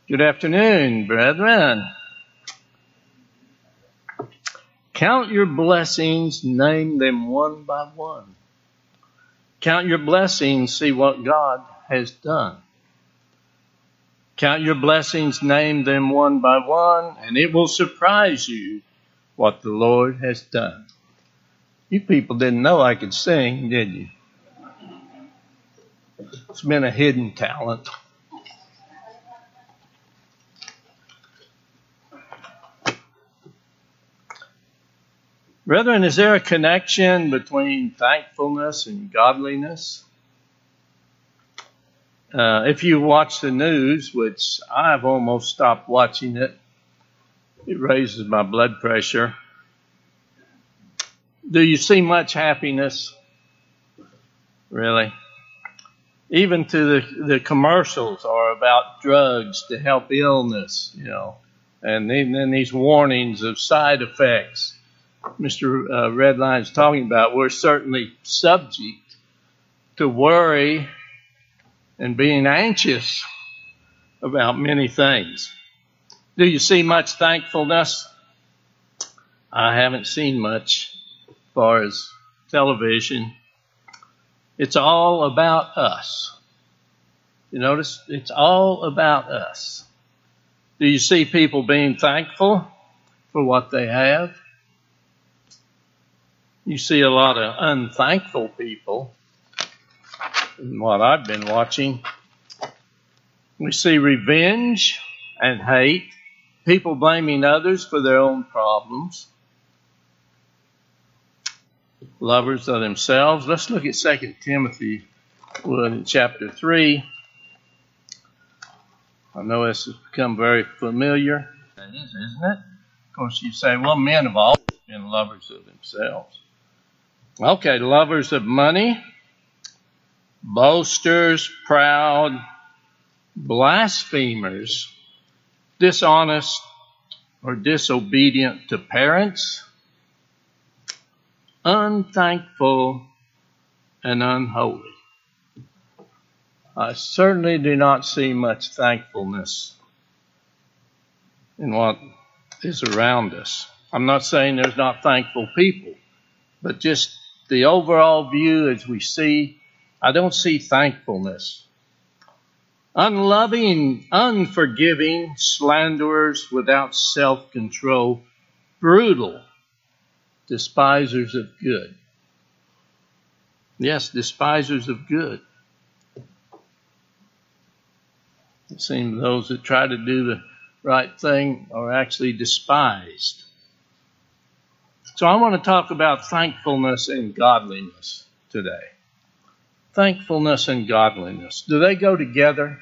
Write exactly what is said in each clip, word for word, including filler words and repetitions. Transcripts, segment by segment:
Good afternoon, brethren. Count your blessings, name them one by one. Count your blessings, see what God has done. Count your blessings, name them one by one, and it will surprise you what the Lord has done. You people didn't know I could sing, did you? It's been a hidden talent. Brethren, is there a connection between thankfulness and godliness? Uh, if you watch the news, which I've almost stopped watching it, it raises my blood pressure. Do you see much happiness? Really? Even to the, the commercials are about drugs to help illness, you know, and then, then these warnings of side effects. Mister Uh, Redline's talking about, we're certainly subject to worry and being anxious about many things. Do you see much thankfulness? I haven't seen much as far as television. It's all about us. You notice? It's all about us. Do you see people being thankful for what they have? You see a lot of unthankful people in what I've been watching. We see revenge and hate, people blaming others for their own problems, lovers of themselves. Let's look at Second Timothy in chapter three. I know this has become very familiar. That is, isn't it? Of course, you say, well, men have always been lovers of themselves. Okay, lovers of money, boasters, proud, blasphemers, dishonest or disobedient to parents, unthankful and unholy. I certainly do not see much thankfulness in what is around us. I'm not saying there's not thankful people, but just the overall view as we see, I don't see thankfulness. Unloving, unforgiving, slanderers without self-control, brutal, despisers of good. Yes, despisers of good. It seems those that try to do the right thing are actually despised. So I want to talk about thankfulness and godliness today. Thankfulness and godliness. Do they go together?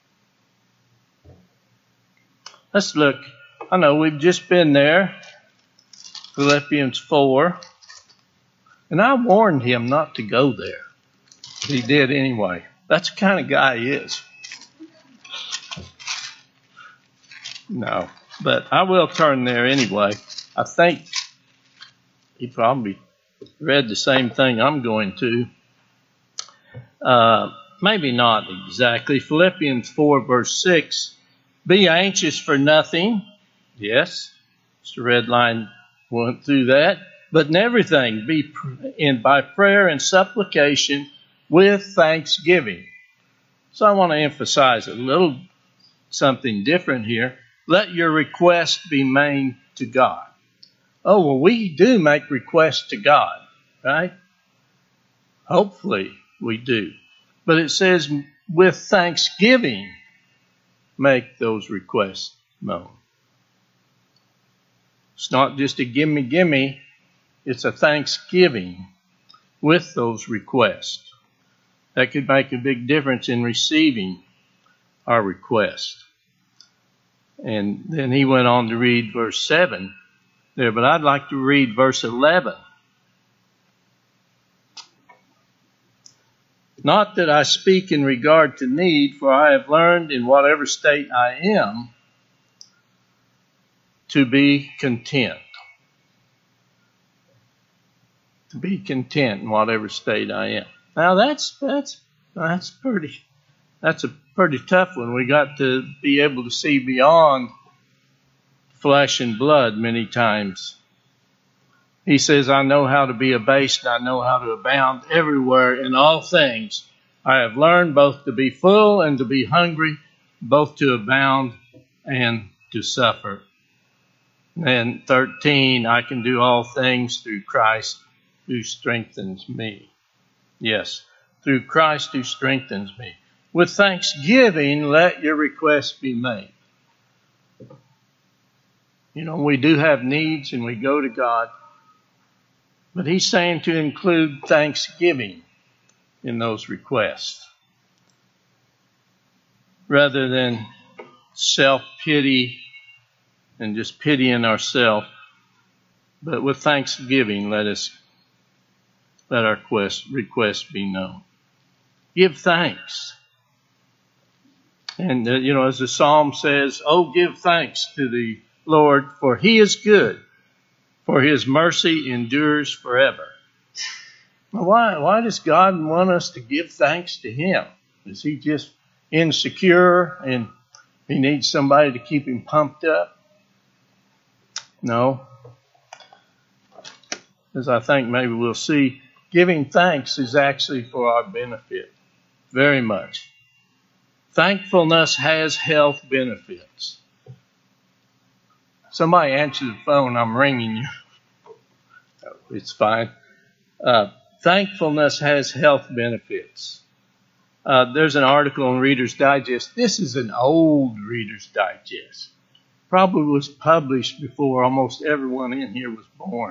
Let's look. I know we've just been there. Philippians four. And I warned him not to go there. He did anyway. That's the kind of guy he is. No, but I will turn there anyway. I think he probably read the same thing I'm going to. Uh, maybe not exactly. Philippians four, verse six. Be anxious for nothing. Yes, Mister Redline went through that. But in everything, be in by prayer and supplication with thanksgiving. So I want to emphasize a little something different here. Let your request be made to God. Oh, well, we do make requests to God, right? Hopefully we do. But it says, with thanksgiving, make those requests known. It's not just a gimme, gimme. It's a thanksgiving with those requests. That could make a big difference in receiving our request. And then he went on to read verse seven there, but I'd like to read verse eleven. Not that I speak in regard to need, for I have learned in whatever state I am to be content. To be content in whatever state I am. Now that's that's that's pretty That's a pretty tough one. We got to be able to see beyond flesh and blood many times. He says, I know how to be abased, and I know how to abound everywhere in all things. I have learned both to be full and to be hungry, both to abound and to suffer. And thirteen, I can do all things through Christ who strengthens me. Yes, through Christ who strengthens me. With thanksgiving, let your requests be made. You know, we do have needs and we go to God, but he's saying to include thanksgiving in those requests rather than self-pity and just pitying ourselves. But with thanksgiving, let us let our quest, request be known. Give thanks. And, uh, you know, as the psalm says, oh, give thanks to the Lord, for he is good, for his mercy endures forever. Well, why, why does God want us to give thanks to him? Is he just insecure and he needs somebody to keep him pumped up? No. As I think maybe we'll see, giving thanks is actually for our benefit. Very much. Thankfulness has health benefits. Somebody answer the phone. I'm ringing you. It's fine. Uh, thankfulness has health benefits. Uh, there's an article in Reader's Digest. This is an old Reader's Digest. Probably was published before almost everyone in here was born.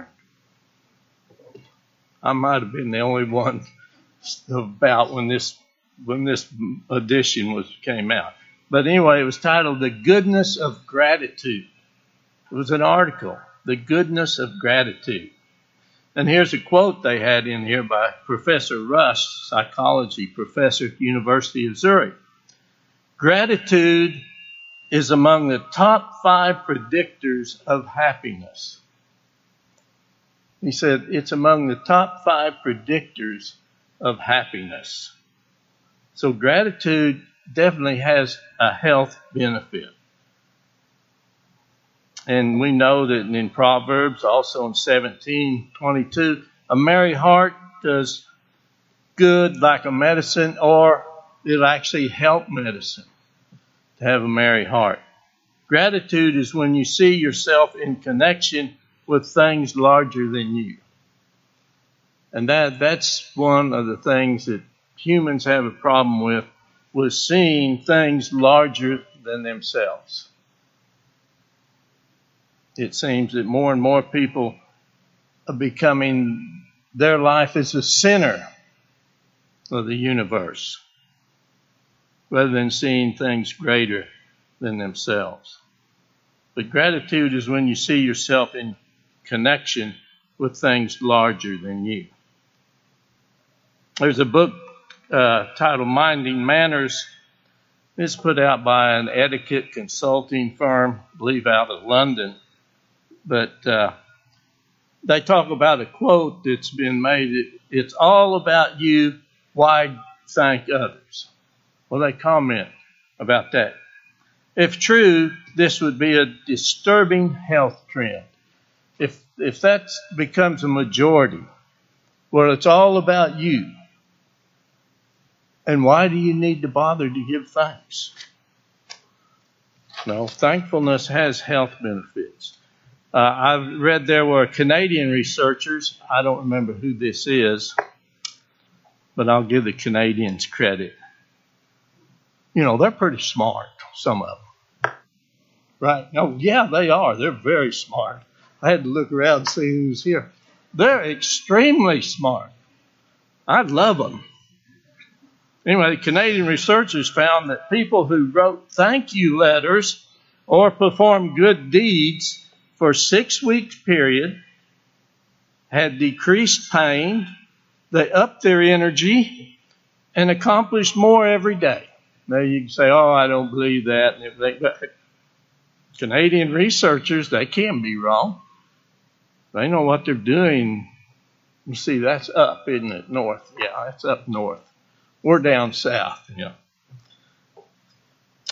I might have been the only one about when this when this edition was came out. But anyway, it was titled The Goodness of Gratitude. It was an article, The Goodness of Gratitude. And here's a quote they had in here by Professor Rush, psychology professor at the University of Zurich. Gratitude is among the top five predictors of happiness. He said it's among the top five predictors of happiness. So gratitude definitely has a health benefit. And we know that in Proverbs, also in seventeen twenty-two, a merry heart does good like a medicine, or it'll actually help medicine to have a merry heart. Gratitude is when you see yourself in connection with things larger than you. And that that's one of the things that humans have a problem with, with seeing things larger than themselves. It seems that more and more people are becoming, their life is the center of the universe, rather than seeing things greater than themselves. But gratitude is when you see yourself in connection with things larger than you. There's a book uh, titled Minding Manners. It's put out by an etiquette consulting firm, I believe out of London. But uh, they talk about a quote that's been made. It, it's all about you. Why thank others? Well, they comment about that. If true, this would be a disturbing health trend. If if that becomes a majority, well, it's all about you. And why do you need to bother to give thanks? No, thankfulness has health benefits. Uh, I've read there were Canadian researchers. I don't remember who this is, but I'll give the Canadians credit. You know, they're pretty smart, some of them. Right? Oh, yeah, they are. They're very smart. I had to look around and see who's here. They're extremely smart. I love them. Anyway, the Canadian researchers found that people who wrote thank you letters or performed good deeds for a six-week period had decreased pain, they upped their energy, and accomplished more every day. Now you can say, oh, I don't believe that. And everything. But Canadian researchers, they can be wrong. They know what they're doing. You see, that's up, isn't it? North. Yeah, that's up north. We're down south. Yeah.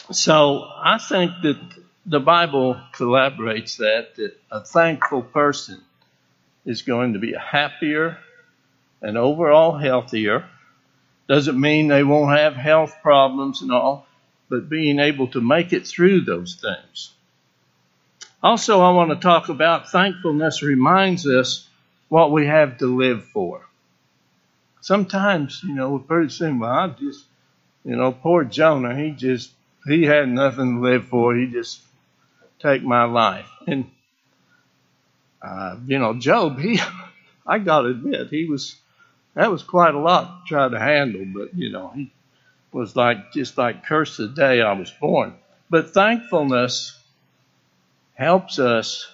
So I think that the Bible collaborates that, that a thankful person is going to be happier and overall healthier. Doesn't mean they won't have health problems and all, but being able to make it through those things. Also, I want to talk about thankfulness reminds us what we have to live for. Sometimes, you know, we're pretty soon, well, I just, you know, poor Jonah, he just, he had nothing to live for. He just take my life. And, uh, you know, Job, he, I got to admit, he was, that was quite a lot to try to handle, but, you know, he was like, just like, curse the day I was born. But thankfulness helps us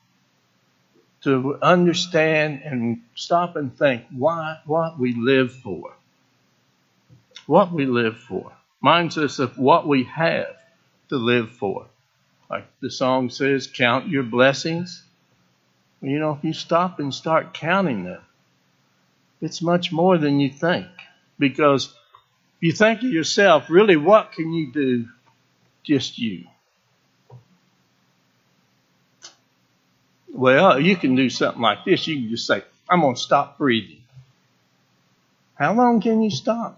to understand and stop and think why, what we live for. What we live for. Reminds us of what we have to live for. Like the song says, count your blessings. You know, if you stop and start counting them, it's much more than you think. Because if you think of yourself, really, what can you do? Just you. Well, you can do something like this. You can just say, I'm going to stop breathing. How long can you stop?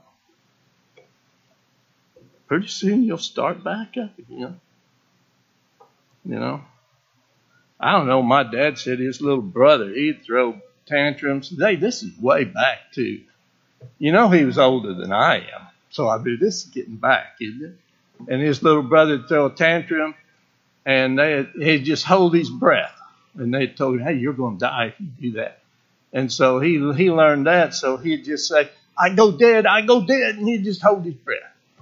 Pretty soon you'll start back up again. You know? I don't know. My dad said his little brother, he'd throw tantrums. Hey, this is way back, too. You know he was older than I am. So I mean, this is getting back, isn't it? And his little brother would throw a tantrum, and they, he'd just hold his breath. And they told him, hey, you're going to die if you do that. And so he he learned that. So he'd just say, I go dead, I go dead. And he'd just hold his breath.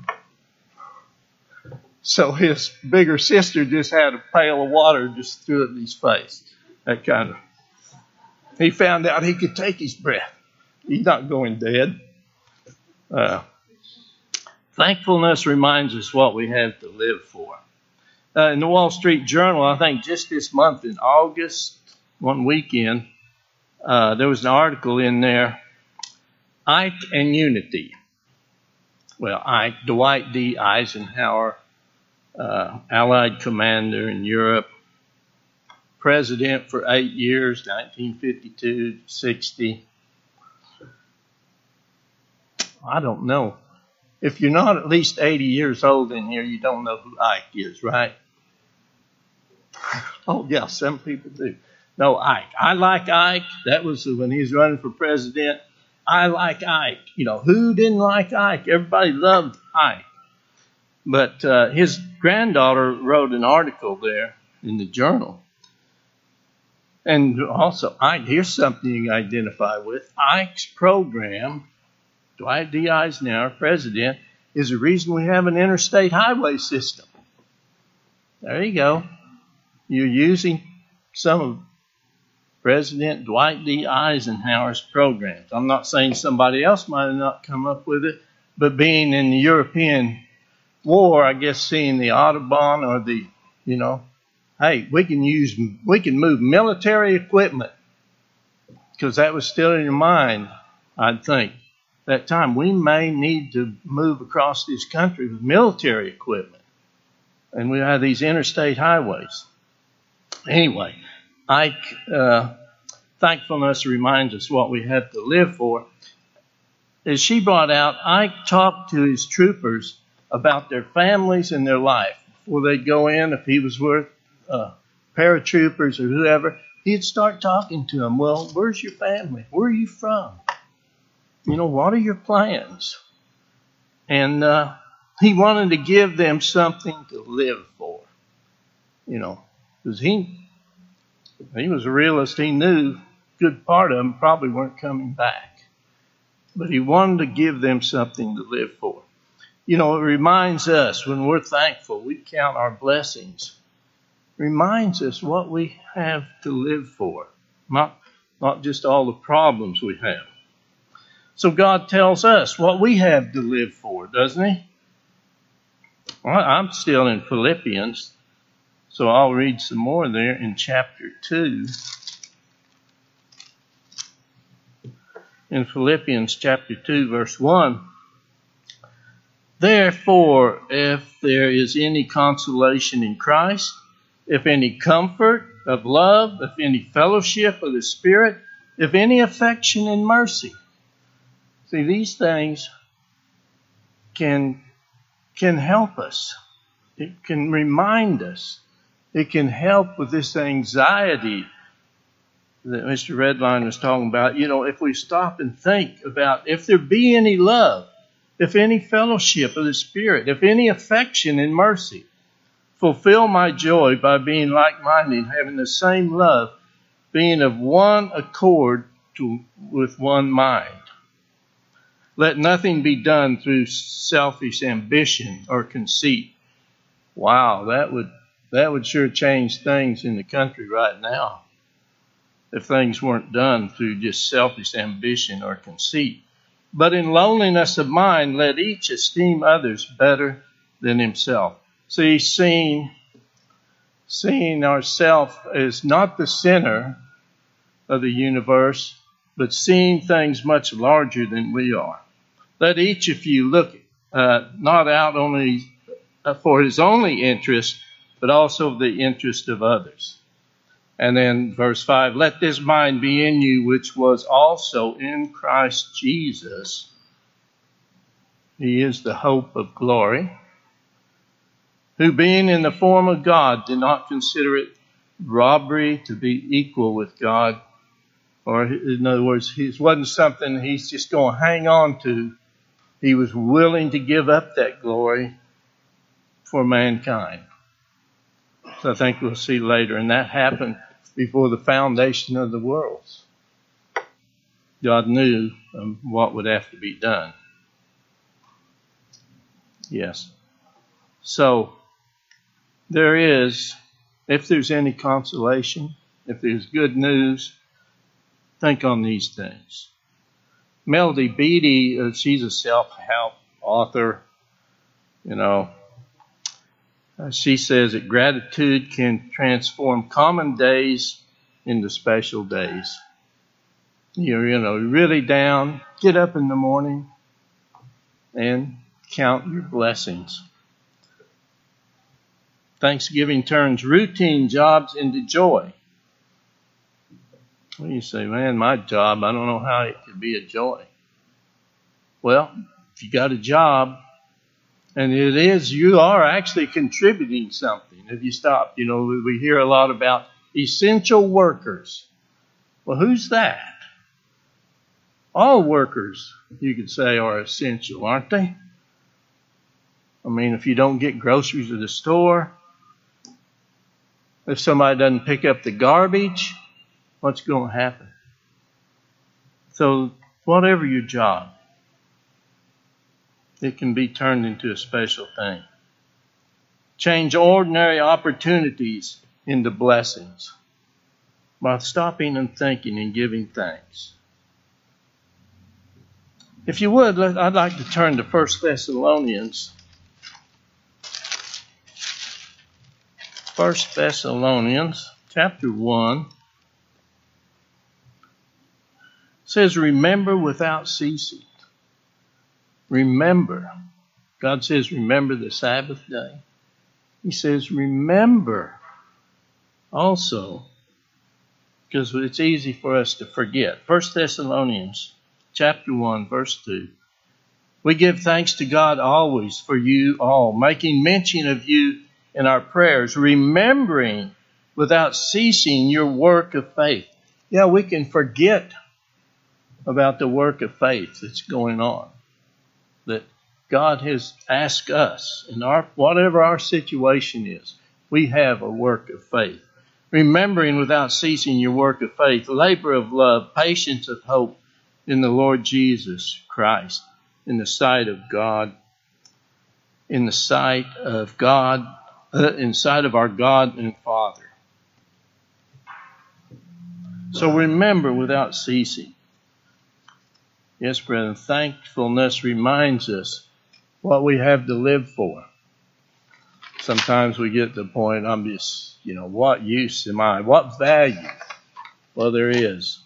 So his bigger sister just had a pail of water and just threw it in his face. That kind of. He found out he could take his breath. He's not going dead. Uh, thankfulness reminds us what we have to live for. Uh, in the Wall Street Journal, I think just this month in August, one weekend, uh, there was an article in there, Ike and Unity. Well, Ike, Dwight D. Eisenhower, uh, Allied commander in Europe, president for eight years, nineteen fifty-two to sixty. I don't know. If you're not at least eighty years old in here, you don't know who Ike is, right? Oh, yeah, some people do. No, Ike. I like Ike. That was when he was running for president. I like Ike. You know, who didn't like Ike? Everybody loved Ike. But uh, his granddaughter wrote an article there in the journal. And also, Ike, here's something you can identify with. Ike's program, Dwight D. Eisenhower, president, is the reason we have an interstate highway system. There you go. You're using some of President Dwight D. Eisenhower's programs. I'm not saying somebody else might have not come up with it, but being in the European war, I guess seeing the Autobahn or the, you know, hey, we can use, we can move military equipment because that was still in your mind, I'd think. That time we may need to move across this country with military equipment. And we have these interstate highways. Anyway, Ike, uh, thankfulness reminds us what we have to live for. As she brought out, Ike talked to his troopers about their families and their life. Before they'd go in, if he was with uh, paratroopers or whoever, he'd start talking to them. Well, where's your family? Where are you from? You know, what are your plans? And uh, he wanted to give them something to live for. You know, because he, he was a realist. He knew a good part of them probably weren't coming back. But he wanted to give them something to live for. You know, it reminds us when we're thankful, we count our blessings. It reminds us what we have to live for, not, not just all the problems we have. So God tells us what we have to live for, doesn't he? Well, I'm still in Philippians, so I'll read some more there in chapter two. In Philippians chapter two, verse one. Therefore, if there is any consolation in Christ, if any comfort of love, if any fellowship of the Spirit, if any affection and mercy. See, these things can, can help us. It can remind us. It can help with this anxiety that Mister Redline was talking about. You know, if we stop and think about if there be any love, if any fellowship of the Spirit, if any affection and mercy, fulfill my joy by being like-minded, having the same love, being of one accord to, with one mind. Let nothing be done through selfish ambition or conceit. Wow, that would that would sure change things in the country right now if things weren't done through just selfish ambition or conceit. But in lowliness of mind, let each esteem others better than himself. See, seeing, seeing ourselves as not the center of the universe, but seeing things much larger than we are. Let each of you look uh, not out only for his only interest, but also the interest of others. And then verse five, let this mind be in you, which was also in Christ Jesus. He is the hope of glory, who being in the form of God did not consider it robbery to be equal with God. Or in other words, it wasn't something he's just going to hang on to. He was willing to give up that glory for mankind. So I think we'll see later. And that happened before the foundation of the world. God knew um, what would have to be done. Yes. So there is, if there's any consolation, if there's good news, think on these things. Melody Beattie, uh, she's a self-help author. You know, uh, she says that gratitude can transform common days into special days. You're, you know, really down, get up in the morning and count your blessings. Thanksgiving turns routine jobs into joy. Well, you say, man, my job, I don't know how it could be a joy. Well, if you got a job, and it is, you are actually contributing something. If you stop, you know, we hear a lot about essential workers. Well, who's that? All workers, you could say, are essential, aren't they? I mean, if you don't get groceries at the store, if somebody doesn't pick up the garbage, what's going to happen? So, whatever your job, it can be turned into a special thing. Change ordinary opportunities into blessings by stopping and thinking and giving thanks. If you would, I'd like to turn to First Thessalonians. First Thessalonians chapter one. It says, remember without ceasing. Remember. God says, remember the Sabbath day. He says, remember also, because it's easy for us to forget. First Thessalonians chapter one, verse two. We give thanks to God always for you all, making mention of you in our prayers, remembering without ceasing your work of faith. Yeah, we can forget about the work of faith that's going on, that God has asked us in our whatever our situation is. We have a work of faith. Remembering without ceasing your work of faith, labor of love, patience of hope in the Lord Jesus Christ, in the sight of God, in the sight of God, uh, in sight of our God and Father. So remember without ceasing. Yes, brethren, thankfulness reminds us what we have to live for. Sometimes we get to the point, I'm just, you know, what use am I? What value? Well, there is.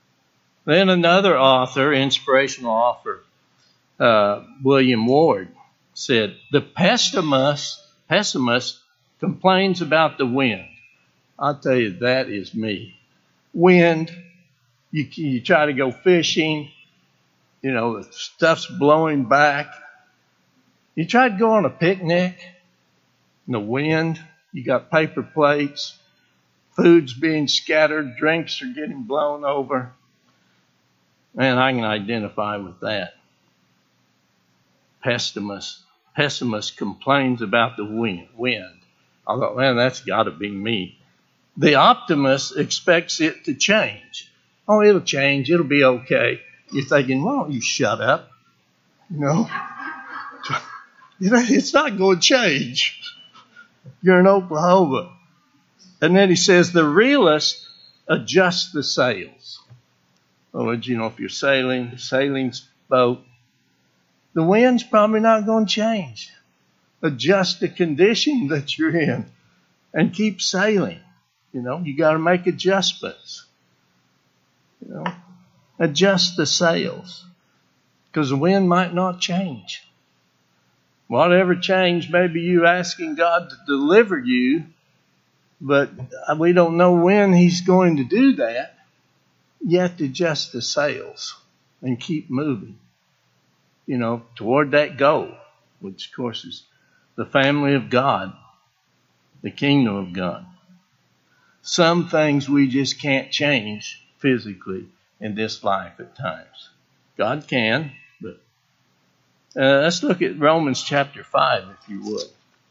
Then another author, inspirational author, uh, William Ward, said, the pessimist, pessimist complains about the wind. I'll tell you, that is me. Wind, you, you try to go fishing, you know, the stuff's blowing back. You try to go on a picnic, in the wind, you got paper plates, food's being scattered, drinks are getting blown over. Man, I can identify with that. Pessimist, pessimist complains about the wind. wind. I thought, man, that's got to be me. The optimist expects it to change. Oh, it'll change. It'll be okay. You're thinking, why don't you shut up? You know, you know it's not going to change. You're in Oklahoma. And then he says the realist adjusts the sails. In other words, you know, if you're sailing, sailing boat, the wind's probably not going to change. Adjust the condition that you're in and keep sailing. You know, you got to make adjustments. You know, adjust the sails because the wind might not change. Whatever change, maybe you asking God to deliver you, but we don't know when he's going to do that. You have to adjust the sails and keep moving, you know, toward that goal, which of course is the family of God, the kingdom of God. Some things we just can't change physically in this life at times. God can, but uh, let's look at Romans chapter five, if you would.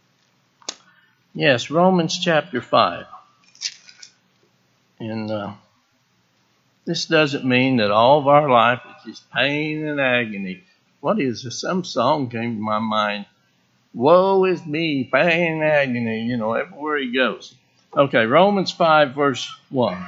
Yes, Romans chapter five. And uh, this doesn't mean that all of our life is just pain and agony. What is this? Some song came to my mind. Woe is me, pain and agony, you know, everywhere he goes. Okay, Romans five, verse one.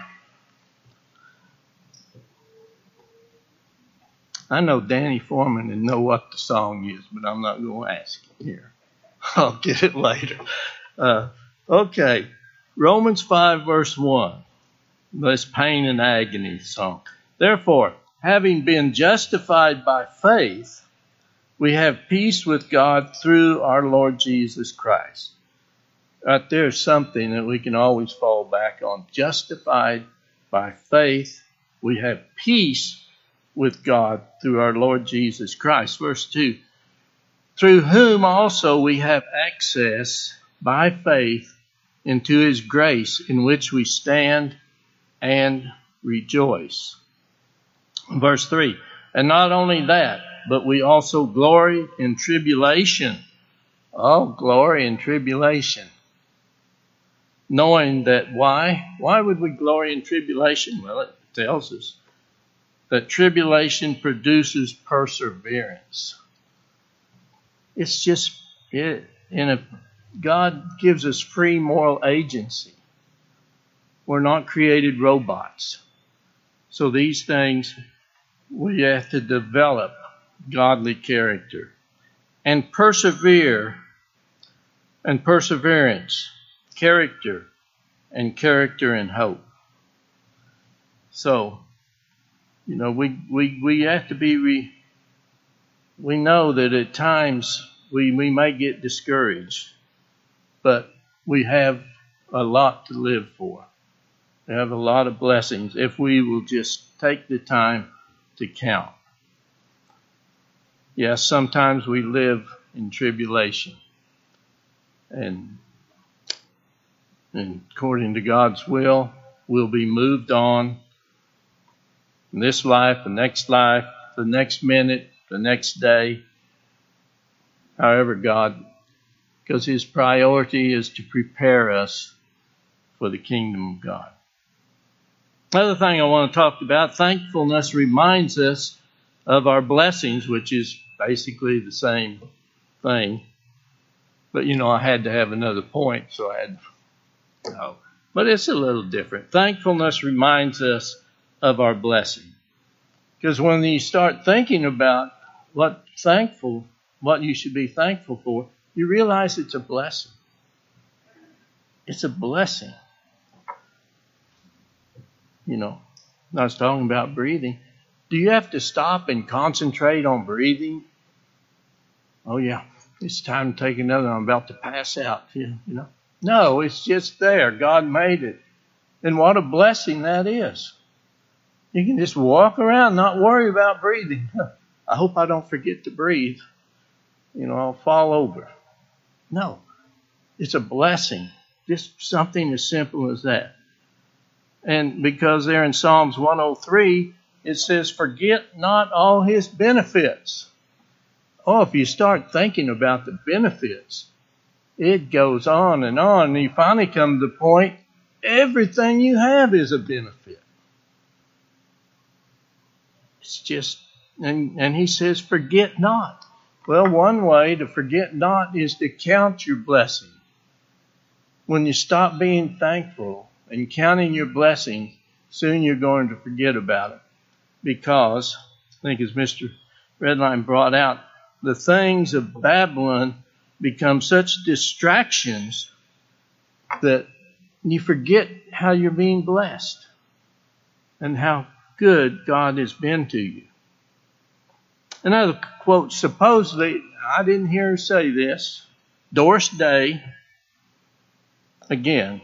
I know Danny Foreman and know what the song is, but I'm not going to ask him here. I'll get it later. Uh, okay, Romans five, verse one. This pain and agony song. Therefore, having been justified by faith, we have peace with God through our Lord Jesus Christ. Right there's something that we can always fall back on. Justified by faith, we have peace with God through our Lord Jesus Christ. Verse two, through whom also we have access by faith into his grace, in which we stand and rejoice. Verse three, and not only that, but we also glory in tribulation. Oh, glory in tribulation. Knowing that why? Why would we glory in tribulation? Well, it tells us that tribulation produces perseverance. It's just, it, in a, God gives us free moral agency. We're not created robots. So these things, we have to develop godly character and persevere and perseverance, character and character and hope. So, you know, we, we, we have to be, we, we know that at times we, we may get discouraged, but we have a lot to live for. We have a lot of blessings if we will just take the time to count. Yes, sometimes we live in tribulation. And, and according to God's will, we'll be moved on in this life, the next life, the next minute, the next day. However, God, because his priority is to prepare us for the kingdom of God. Another thing I want to talk about, thankfulness reminds us of our blessings, which is basically the same thing. But, you know, I had to have another point, so I had to go. But it's a little different. Thankfulness reminds us of our blessing. Because when you start thinking about what thankful, what you should be thankful for, you realize it's a blessing. It's a blessing. You know, I was talking about breathing. Do you have to stop and concentrate on breathing? Oh, yeah. it's time to take another. I'm about to pass out. You know? No, it's just there. God made it. And what a blessing that is. You can just walk around, not worry about breathing. I hope I don't forget to breathe. You know, I'll fall over. No, it's a blessing. Just something as simple as that. And because there in Psalms one oh three, it says, forget not all his benefits. Oh, if you start thinking about the benefits, it goes on and on. And you finally come to the point, everything you have is a benefit. It's just, and, and he says, forget not. Well, one way to forget not is to count your blessing. When you stop being thankful and counting your blessings, soon you're going to forget about it. Because, I think as Mister Redline brought out, the things of Babylon become such distractions that you forget how you're being blessed and how good God has been to you. Another quote, supposedly, I didn't hear her say this, Doris Day, again,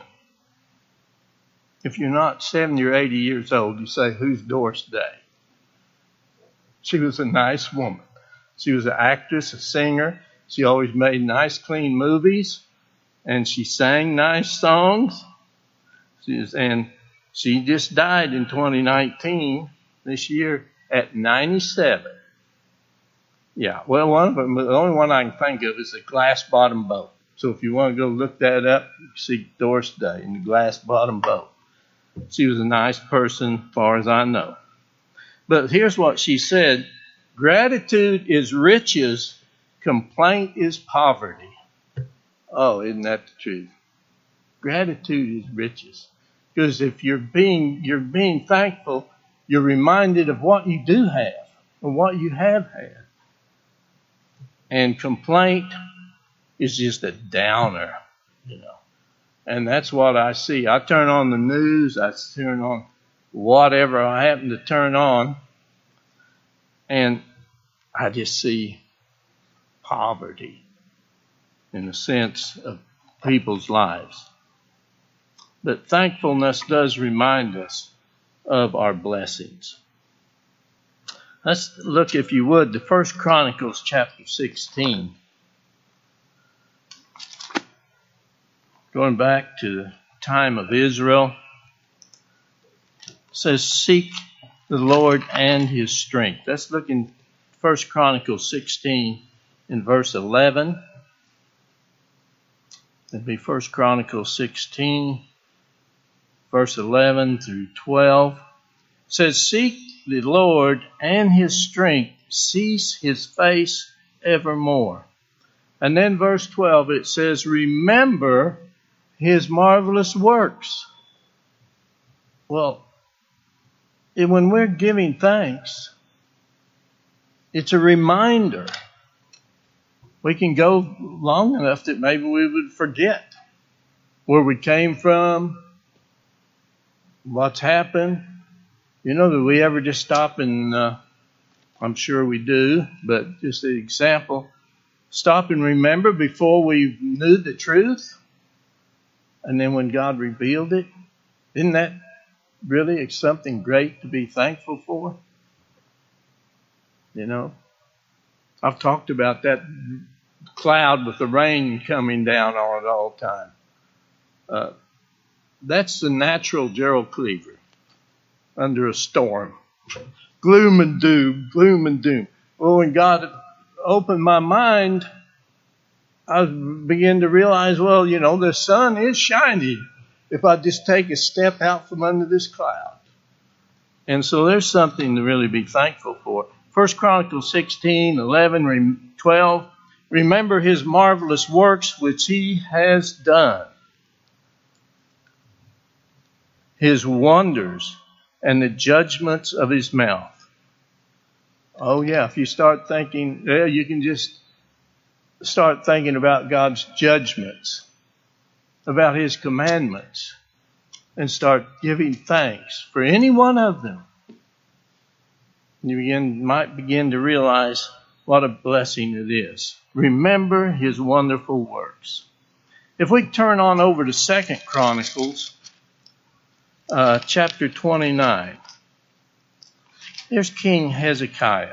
if you're not seventy or eighty years old, you say, who's Doris Day? She was a nice woman. She was an actress, a singer. She always made nice, clean movies, and she sang nice songs. She was, and she just died in twenty nineteen, this year, at ninety-seven. Yeah, well, one of them, the only one I can think of is the Glass Bottom Boat. So if you want to go look that up, you can see Doris Day in the Glass Bottom Boat. She was a nice person, as far as I know. But here's what she said. Gratitude is riches, complaint is poverty. Oh, isn't that the truth? Gratitude is riches. Because if you're being you're being thankful, you're reminded of what you do have and what you have had. And complaint is just a downer, you know. And that's what I see. I turn on the news, I turn on whatever I happen to turn on, and I just see poverty in the sense of people's lives. But thankfulness does remind us of our blessings. Let's look, if you would, to First Chronicles chapter sixteen. Going back to the time of Israel. It says, seek the Lord and his strength. Let's look in First Chronicles sixteen in verse eleven. It'd be First Chronicles sixteen, verse eleven through twelve. It says, seek the Lord and his strength, cease his face evermore. And then verse twelve, it says, remember his marvelous works. Well, when we're giving thanks, it's a reminder. We can go long enough that maybe we would forget where we came from, what's happened. You know, do we ever just stop and, uh, I'm sure we do, but just an example, stop and remember before we knew the truth? And then when God revealed it, isn't that really something great to be thankful for? You know, I've talked about that cloud with the rain coming down on it all the time. Uh, that's the natural Gerald Cleaver under a storm. Gloom and doom, gloom and doom. Well, when God opened my mind, I began to realize, well, you know, the sun is shining if I just take a step out from under this cloud. And so there's something to really be thankful for. First Chronicles sixteen, eleven, twelve. Remember his marvelous works which he has done. His wonders and the judgments of his mouth. Oh yeah, if you start thinking, yeah, you can just start thinking about God's judgments, about his commandments, and start giving thanks for any one of them. You begin, might begin to realize, What a blessing it is. Remember his wonderful works. If we turn on over to Second Chronicles, uh, chapter twenty-nine. There's King Hezekiah.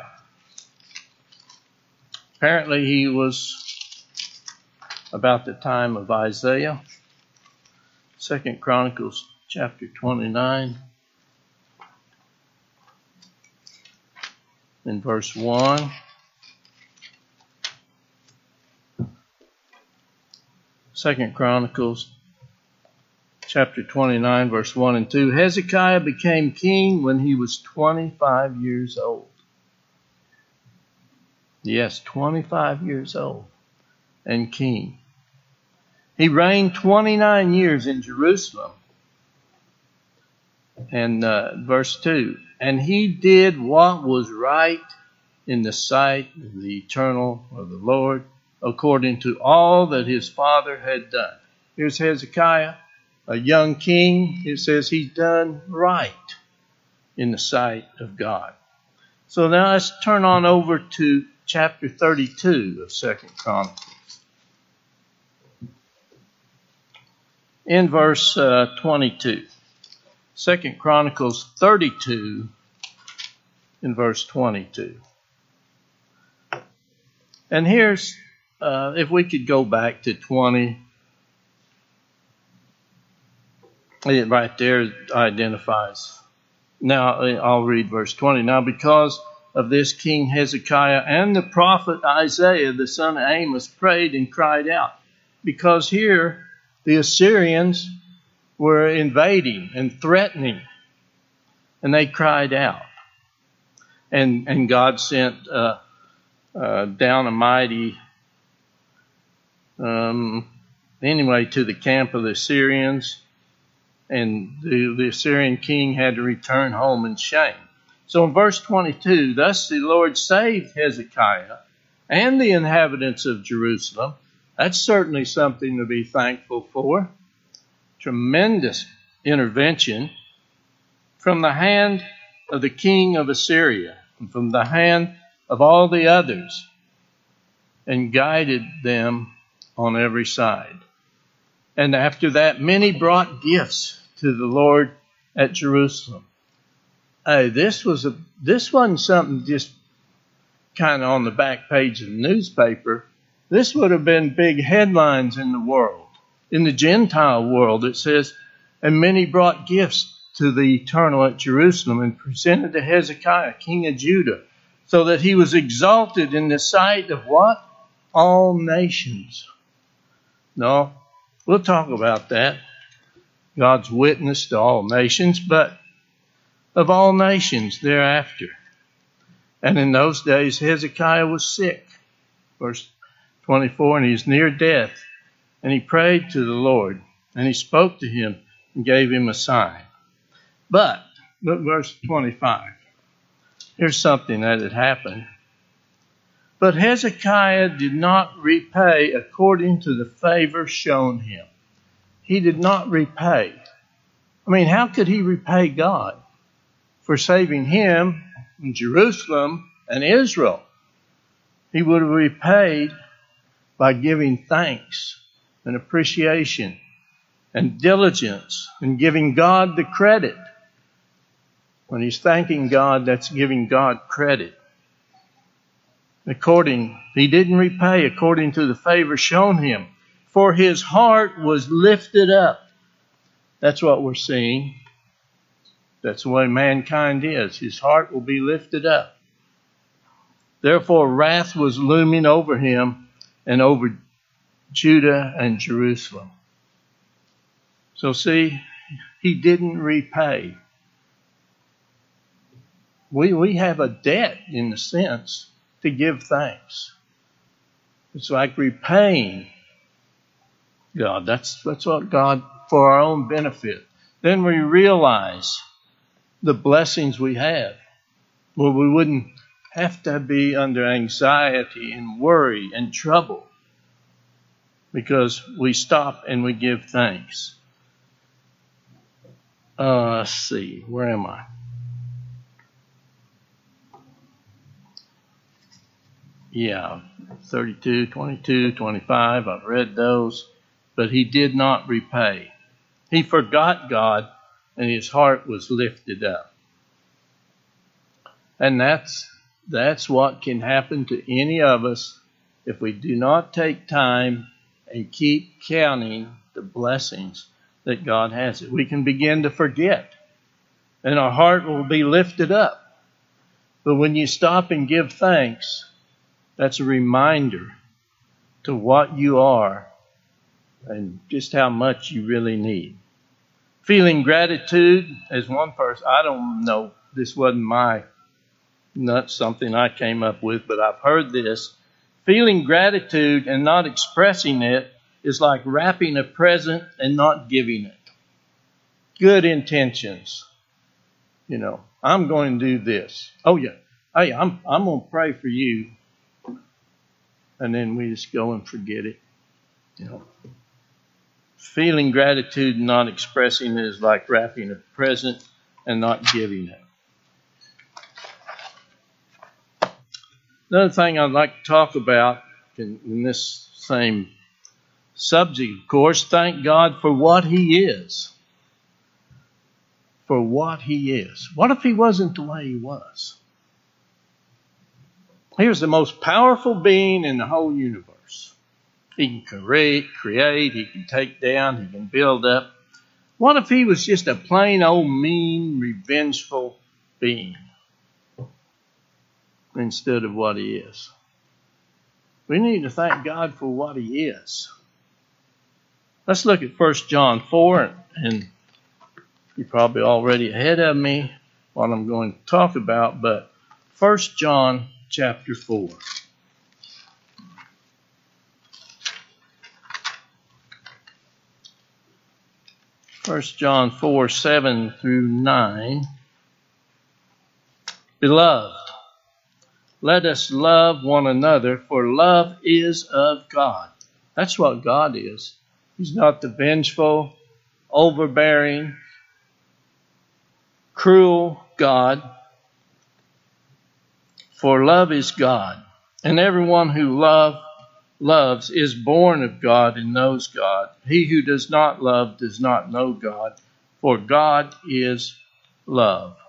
Apparently he was about the time of Isaiah. Second Chronicles chapter twenty-nine. In verse one. Second Chronicles chapter twenty-nine, verse one and two. Hezekiah became king when he was twenty-five years old. Yes, twenty-five years old and king. He reigned twenty-nine years in Jerusalem. And uh, verse two. And he did what was right in the sight of the eternal, or the Lord, according to all that his father had done. Here's Hezekiah, a young king. It says he's done right in the sight of God. So now let's turn on over to chapter thirty-two of Second Chronicles. In verse uh, twenty-two. Second Chronicles thirty-two in verse twenty-two. And here's, uh, if we could go back to twenty, it right there identifies. Now I'll read verse twenty. Now because of this, King Hezekiah and the prophet Isaiah, the son of Amos, prayed and cried out. Because here the Assyrians were invading and threatening, and they cried out. And and God sent uh, uh, down a mighty, um, anyway, to the camp of the Assyrians, and the, the Assyrian king had to return home in shame. So in verse twenty-two, thus the Lord saved Hezekiah and the inhabitants of Jerusalem. That's certainly something to be thankful for. Tremendous intervention from the hand of the king of Assyria and from the hand of all the others, and guided them on every side. And after that, many brought gifts to the Lord at Jerusalem. Hey, this was a this wasn't something just kind of on the back page of the newspaper. This would have been big headlines in the world. In the Gentile world, it says, and many brought gifts to the Eternal at Jerusalem and presented to Hezekiah, king of Judah, so that he was exalted in the sight of what? All nations. No, we'll talk about that. God's witness to all nations, but of all nations thereafter. And in those days, Hezekiah was sick. Verse twenty-four, and he was near death. And he prayed to the Lord, and he spoke to him and gave him a sign. But, look verse twenty-five. Here's something that had happened. But Hezekiah did not repay according to the favor shown him. He did not repay. I mean, how could he repay God for saving him in Jerusalem and Israel? He would have repaid by giving thanks and appreciation and diligence and giving God the credit. When he's thanking God, that's giving God credit. According, he didn't repay according to the favor shown him, for his heart was lifted up. That's what we're seeing. That's the way mankind is. His heart will be lifted up. Therefore, wrath was looming over him and over Judah and Jerusalem. So see, he didn't repay. We we have a debt in the sense to give thanks. It's like repaying God. That's that's what God, for our own benefit. Then we realize the blessings we have. Well, we wouldn't have to be under anxiety and worry and trouble because we stop and we give thanks. Uh, let's see, where am I? yeah, thirty-two, twenty-two, twenty-five, I've read those. But he did not repay. He forgot God, and his heart was lifted up. And that's that's what can happen to any of us if we do not take time and keep counting the blessings that God has. We can begin to forget, and our heart will be lifted up. But when you stop and give thanks, that's a reminder to what you are and just how much you really need. Feeling gratitude, as one person, I don't know, this wasn't my, not something I came up with, but I've heard this. Feeling gratitude and not expressing it is like wrapping a present and not giving it. Good intentions. You know, I'm going to do this. Oh yeah, hey, I'm I'm going to pray for you. And then we just go and forget it. You know, feeling gratitude and not expressing it is like wrapping a present and not giving it. Another thing I'd like to talk about in, in this same subject, of course, thank God for what He is. For what He is. What if He wasn't the way He was? He was the most powerful being in the whole universe. He can create, create, He can take down, He can build up. What if He was just a plain old mean, revengeful being instead of what He is? We need to thank God for what He is. Let's look at First John four, and you're probably already ahead of me what I'm going to talk about, but First John chapter four. First John four, seven through nine. Beloved, let us love one another, for love is of God. That's what God is. He's not the vengeful, overbearing, cruel God. For love is God, and everyone who love, loves is born of God and knows God. He who does not love does not know God, for God is love.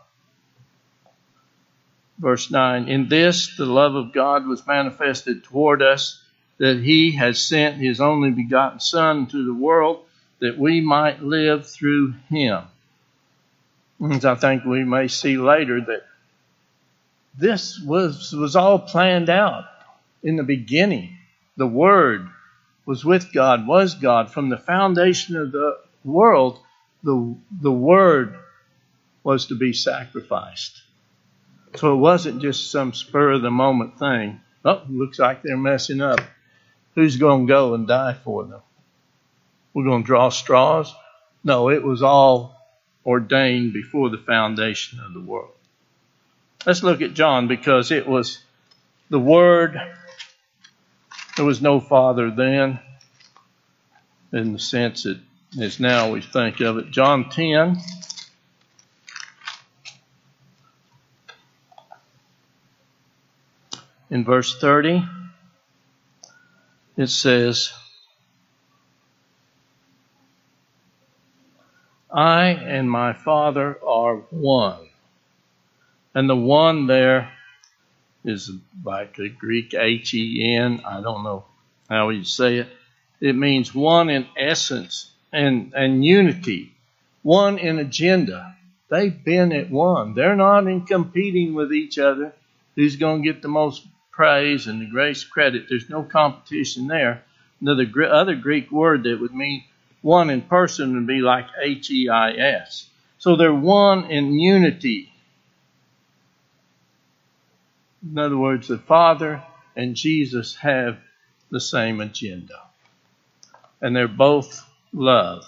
Verse nine, in this the love of God was manifested toward us, that He has sent His only begotten Son into the world, that we might live through Him. As I think we may see later that this was, was all planned out in the beginning. The Word was with God, was God. From the foundation of the world, the, the Word was to be sacrificed. So it wasn't just some spur-of-the-moment thing. Oh, looks like they're messing up. Who's going to go and die for them? We're going to draw straws? No, it was all ordained before the foundation of the world. Let's look at John, because it was the Word. There was no Father then, in the sense it is now we think of it. John ten. In verse thirty, it says, I and my Father are one. And the one there is like the Greek H E N. I don't know how you say it. It means one in essence and, and unity. One in agenda. They've been at one. They're not in competing with each other. Who's going to get the most praise and the greatest credit? There's no competition there. Another other Greek word that would mean one in person would be like H E I S. So they're one in unity. In other words, the Father and Jesus have the same agenda. And they're both love.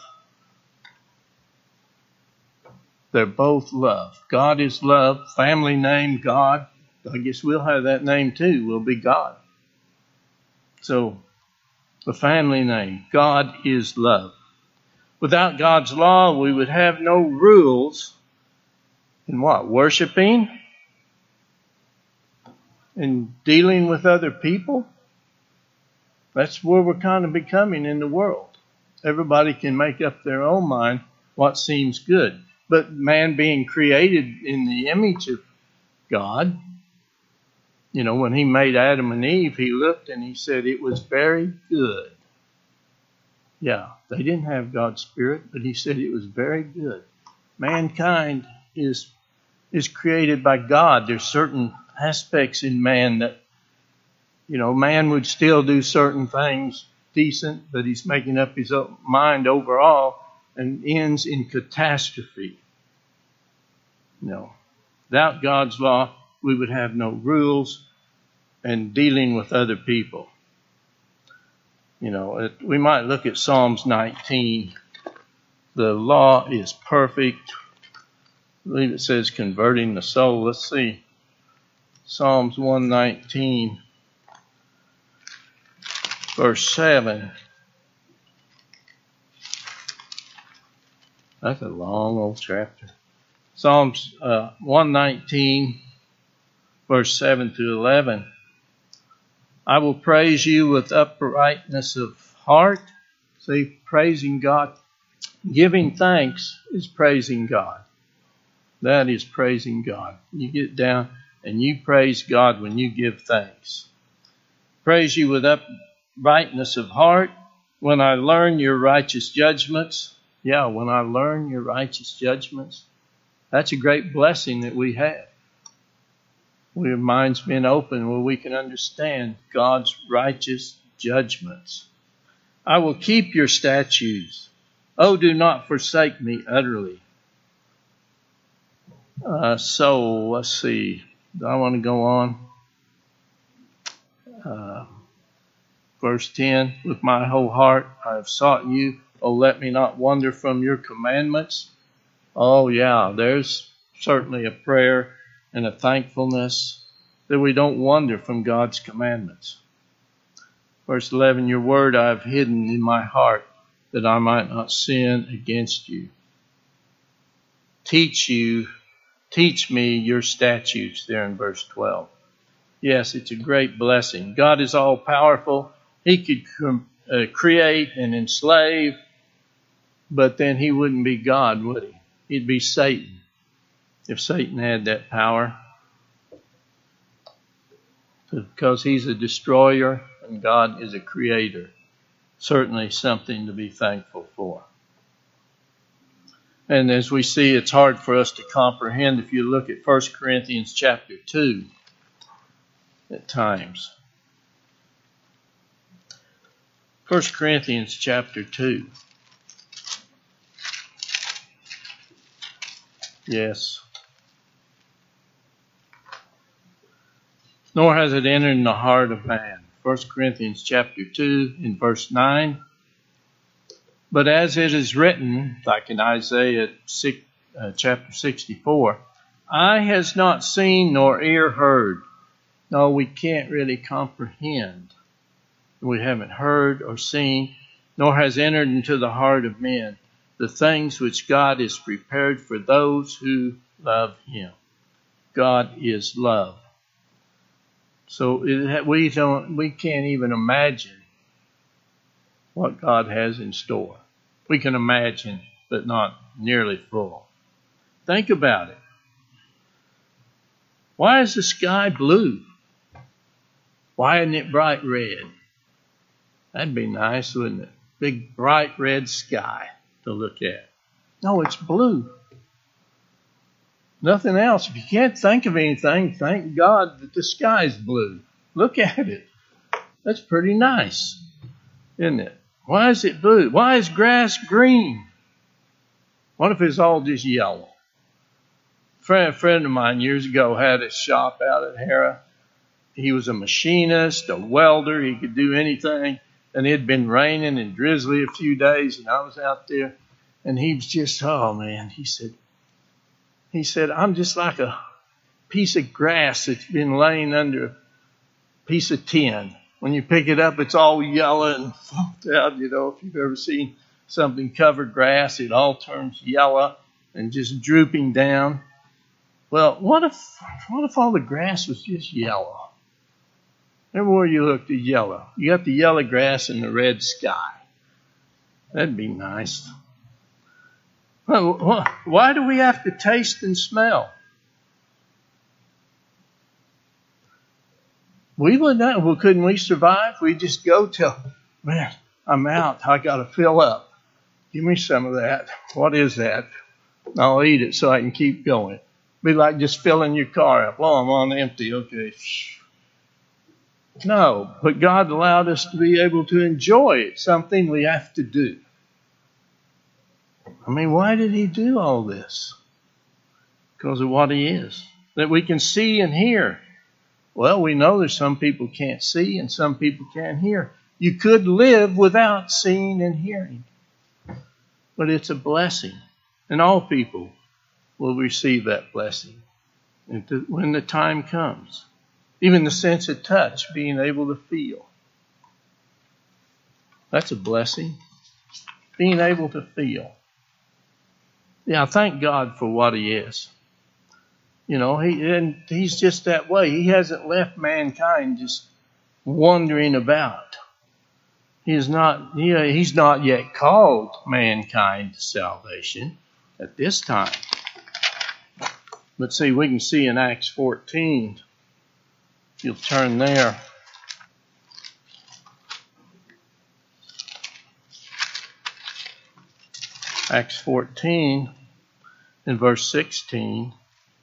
They're both love. God is love. Family name, God. I guess we'll have that name too. We'll be God. So, the family name, God is love. Without God's law, we would have no rules in what? Worshiping and dealing with other people. That's where we're kind of becoming in the world. Everybody can make up their own mind what seems good. But man being created in the image of God, you know, when he made Adam and Eve, he looked and he said it was very good. Yeah, they didn't have God's Spirit, but he said it was very good. Mankind is is created by God. There's certain aspects in man that, you know, man would still do certain things decent, but he's making up his own mind overall and ends in catastrophe. You know, without God's law, we would have no rules and dealing with other people. You know, it, we might look at Psalms nineteen. The law is perfect. I believe it says converting the soul. Let's see. Psalms one nineteen, verse seven. That's a long old chapter. Psalms uh, one nineteen, verse seven to eleven. I will praise you with uprightness of heart. See, praising God. Giving thanks is praising God. That is praising God. You get down and you praise God when you give thanks. Praise you with uprightness of heart. When I learn your righteous judgments. Yeah, when I learn your righteous judgments. That's a great blessing that we have. Our minds being open where we can understand God's righteous judgments. I will keep your statutes. Oh, do not forsake me utterly. Uh, so, let's see. Do I want to go on? Uh, verse ten. With my whole heart I have sought you. Oh, let me not wander from your commandments. Oh, yeah, there's certainly a prayer and a thankfulness that we don't wander from God's commandments. Verse eleven, your word I have hidden in my heart that I might not sin against you. Teach you, teach me your statutes there in verse twelve. Yes, it's a great blessing. God is all powerful. He could uh, create and enslave, but then he wouldn't be God, would he? He'd be Satan. If Satan had that power, because he's a destroyer and God is a creator. Certainly something to be thankful for. And as we see, it's hard for us to comprehend if you look at First Corinthians chapter two at times. First Corinthians chapter two. Yes. Nor has it entered in the heart of man. First Corinthians chapter two in verse nine. But as it is written, like in Isaiah six, uh, chapter sixty-four, eye has not seen nor ear heard. No, we can't really comprehend. We haven't heard or seen, nor has entered into the heart of men the things which God has prepared for those who love him. God is love. So it, we don't, we can't even imagine what God has in store. We can imagine, but not nearly full. Think about it. Why is the sky blue? Why isn't it bright red? That'd be nice, wouldn't it? Big bright red sky to look at. No, it's blue. Nothing else. If you can't think of anything, thank God that the sky's blue. Look at it. That's pretty nice, isn't it? Why is it blue? Why is grass green? What if it's all just yellow? A friend, a friend of mine years ago had a shop out at Hera. He was a machinist, a welder. He could do anything. And it had been raining and drizzly a few days, and I was out there. And he was just, oh, man, he said, he said, I'm just like a piece of grass that's been laying under a piece of tin. When you pick it up, it's all yellow and flopped out. You know, if you've ever seen something covered grass, it all turns yellow and just drooping down. Well, what if, what if all the grass was just yellow? Everywhere you look, the yellow. You got the yellow grass and the red sky. That'd be nice. Why do we have to taste and smell? We would not. Well, couldn't we survive? We just go till, man, I'm out. I got to fill up. Give me some of that. What is that? I'll eat it so I can keep going. Be like just filling your car up. Oh, I'm on empty. Okay. No, but God allowed us to be able to enjoy it. Something we have to do. I mean, why did he do all this? Because of what he is. That we can see and hear. Well, we know there's some people can't see and some people can't hear. You could live without seeing and hearing. But it's a blessing. And all people will receive that blessing when the time comes. Even the sense of touch, being able to feel. That's a blessing. Being able to feel. Yeah, thank God for what he is. You know, he and he's just that way. He hasn't left mankind just wandering about. He is not, he, he's not yet called mankind to salvation at this time. But see, we can see in Acts fourteen, if you'll turn there. Acts fourteen in verse sixteen.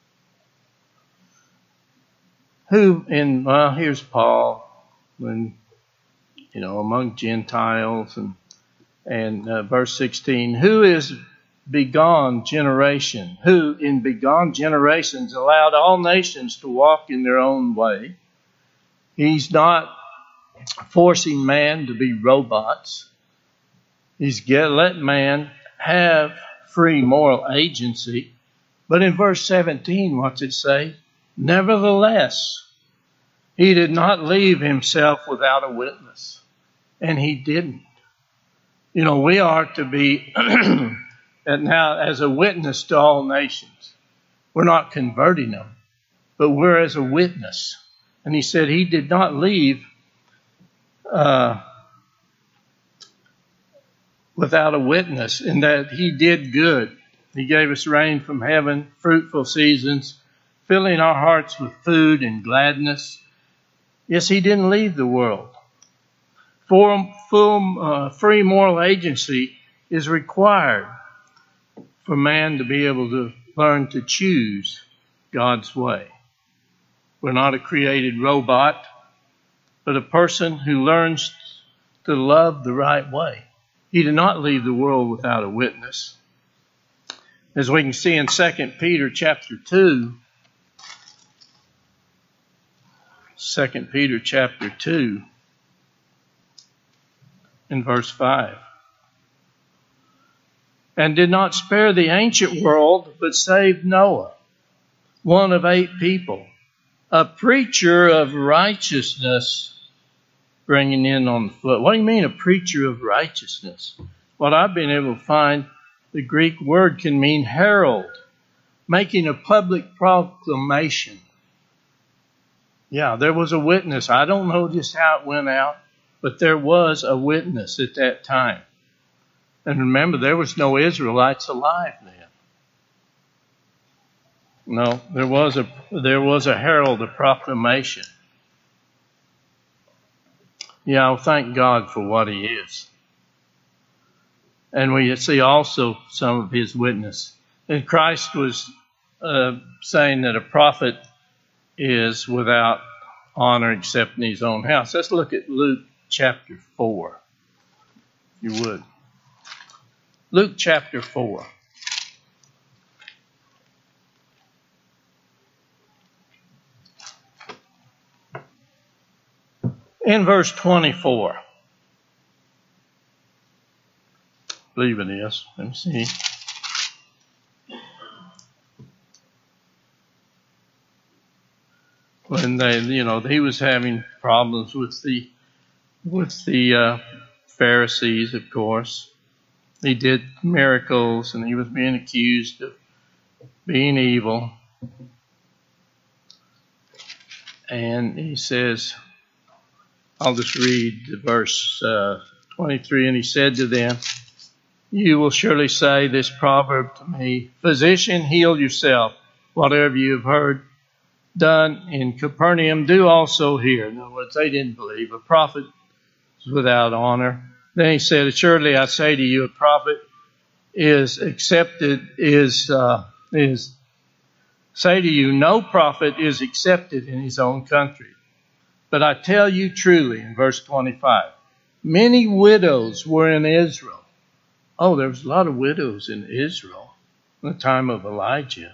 Who in well here's Paul when you know among Gentiles and and uh, verse sixteen, who is begone generation, who in begone generations allowed all nations to walk in their own way. He's not forcing man to be robots. He's get, let man have free moral agency. But in verse seventeen, what's it say? Nevertheless, he did not leave himself without a witness. And he didn't. You know, we are to be and now as a witness to all nations. We're not converting them, but we're as a witness. And he said he did not leave uh, without a witness, in that he did good. He gave us rain from heaven, fruitful seasons, filling our hearts with food and gladness. Yes, he didn't leave the world. For, full, uh, free moral agency is required for man to be able to learn to choose God's way. We're not a created robot, but a person who learns to love the right way. He did not leave the world without a witness. As we can see in Second Peter chapter two, Second Peter chapter two, in verse five. And did not spare the ancient world, but saved Noah, one of eight people, a preacher of righteousness, bringing in on the foot. What do you mean, a preacher of righteousness? What I've been able to find, the Greek word can mean herald, making a public proclamation. Yeah, there was a witness. I don't know just how it went out, but there was a witness at that time. And remember, there was no Israelites alive then. No, there was a there was a herald, a proclamation. Yeah, I'll thank God for what he is. And we see also some of his witness. And Christ was uh, saying that a prophet is without honor except in his own house. Let's look at Luke chapter four, if you would. Luke chapter four. In verse twenty-four. I believe it is. Let me see. When they, you know, he was having problems with the with the uh, Pharisees, of course. He did miracles, and he was being accused of being evil. And he says, I'll just read verse uh, twenty-three. And he said to them, you will surely say this proverb to me, physician, heal yourself. Whatever you have heard done in Capernaum, do also here. In other words, they didn't believe. A prophet is without honor. Then he said, assuredly I say to you, a prophet is accepted, is, uh, is, say to you, no prophet is accepted in his own country. But I tell you truly, in verse twenty-five, many widows were in Israel. Oh, there was a lot of widows in Israel in the time of Elijah,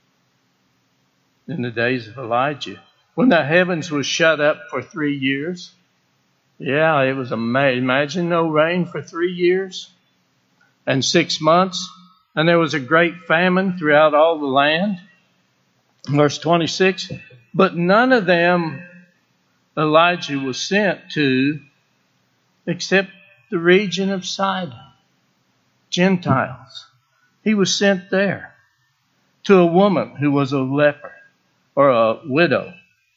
in the days of Elijah, when the heavens was shut up for three years. Yeah, it was amazing. Imagine no rain for three years and six months. And there was a great famine throughout all the land. Verse twenty-six, but none of them Elijah was sent to except the region of Sidon, Gentiles. He was sent there to a woman who was a leper or a widow.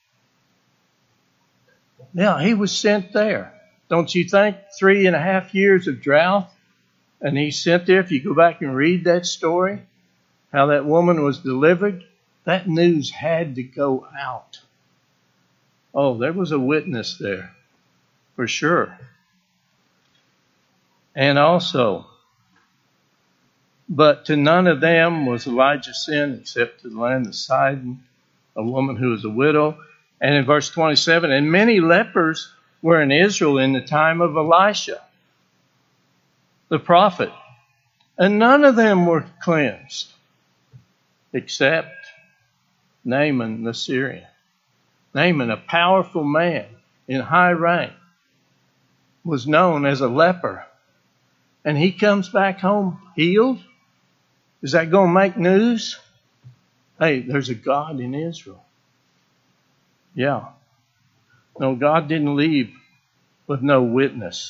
Yeah, he was sent there. Don't you think? Three and a half years of drought. And he's sent there. If you go back and read that story, how that woman was delivered, that news had to go out. Oh, there was a witness there, for sure. And also, but to none of them was Elijah sent except to the land of Sidon, a woman who was a widow. And in verse twenty-seven, and many lepers were in Israel in the time of Elisha, the prophet, and none of them were cleansed except Naaman the Syrian. Naaman, a powerful man in high rank, was known as a leper. And he comes back home healed? Is that going to make news? Hey, there's a God in Israel. Yeah. No, God didn't leave with no witness.